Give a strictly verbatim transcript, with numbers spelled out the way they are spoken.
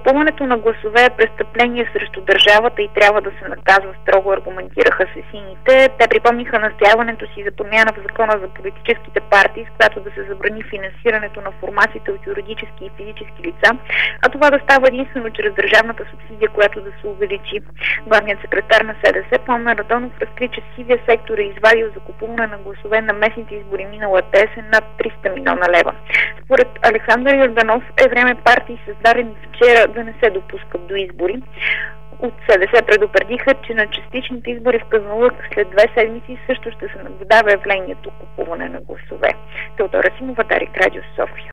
Купуването на гласове е престъпление срещу държавата и трябва да се наказва строго, аргументираха се сините. Те припомниха настояването си за промяна в закона за политическите партии, с която да се забрани финансирането на формациите от юридически и физически лица, а това да става единствено чрез държавната субсидия, която да се увеличи. Главният секретар на СДС Пламен Радонов разкри, че сивия сектор е извадил за купуване на гласове на местните избори миналата есен над триста милиона лева. Според Александър Йорданов е време партии, създадени вчера, да не се допускат до избори. От СДС предупредиха, че на частичните избори в Казанлък след две седмици също ще се наблюдава явлението купуване на гласове. Теодора Симова, Дарик, Радио София.